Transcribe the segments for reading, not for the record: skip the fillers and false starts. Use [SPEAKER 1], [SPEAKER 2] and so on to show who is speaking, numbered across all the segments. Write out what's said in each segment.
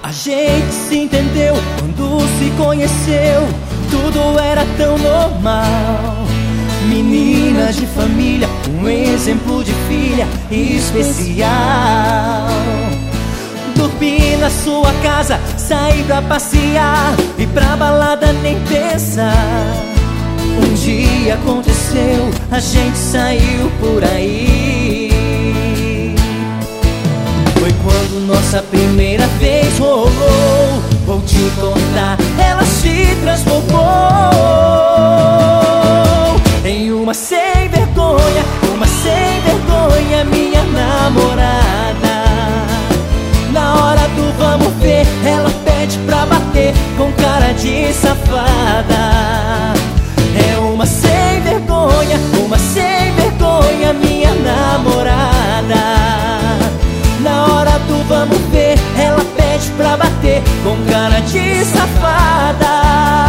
[SPEAKER 1] A gente se entendeu quando se conheceu, tudo era tão normal. Menina de família, um exemplo de filha especial. Dormir na sua casa, sair pra passear e pra balada nem pensar. Um dia aconteceu, a gente saiu por aí. Foi quando nossa primeira vez rolou. Vou te contar, ela se transformou em uma sem vergonha, minha namorada. Na hora do vamos ver, ela pede pra bater com cara de safada. É uma sem vergonha, minha namorada. Na hora do vamos ver, ela pede pra bater com cara de safada.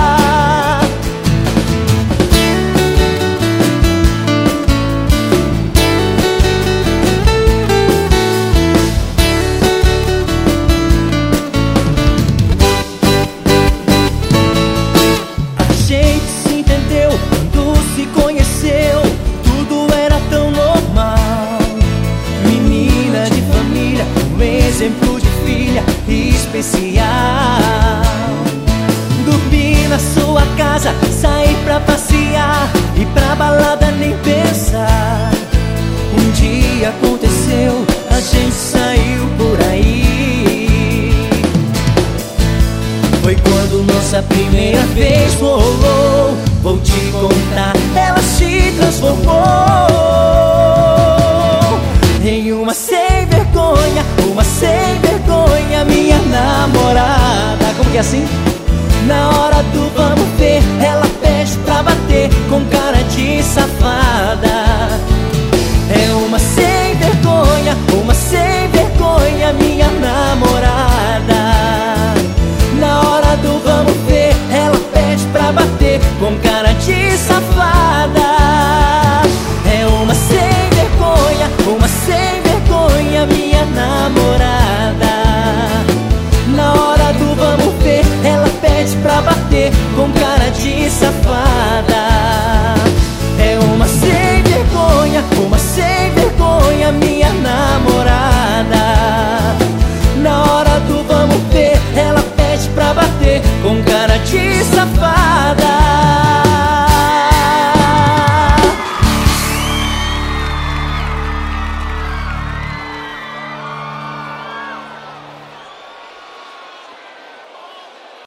[SPEAKER 1] A gente se entendeu quando se conheceu, tudo era tão normal. Menina de família, um exemplo de filha especial. Dormir na sua casa, sair pra passear e pra balada nem pensar. Um dia aconteceu, a gente saiu por aí. Foi quando nossa primeira vez rolou. Vou te contar, ela se transformou em uma sem vergonha, minha namorada. Como que é assim? Na hora do vamos ver, ela pede pra bater com cara de safada. É uma sem vergonha, minha namorada. Na hora do vamos ver, ela pede pra bater com cara de safada. É uma sem vergonha, minha namorada. Na hora do vamos ver, ela pede pra bater com cara de safada. É uma sem vergonha, minha namorada. Na hora do vamos ver, ela pede pra bater com cara de safada.